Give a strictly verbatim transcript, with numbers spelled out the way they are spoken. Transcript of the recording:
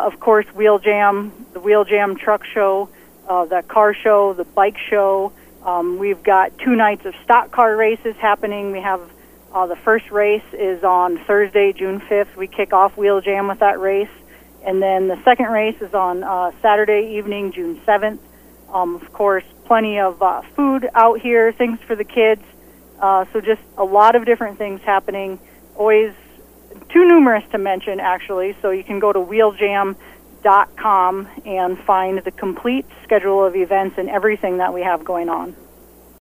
of course, Wheel Jam, the Wheel Jam Truck Show, uh, the car show, the bike show. Um, we've got two nights of stock car races happening. We have uh, the first race is on Thursday, June fifth. We kick off Wheel Jam with that race. And then the second race is on uh, Saturday evening, June seventh. Um, of course, plenty of uh, food out here, things for the kids. Uh, so just a lot of different things happening. Always too numerous to mention, actually. So you can go to wheel jam dot com and find the complete schedule of events and everything that we have going on.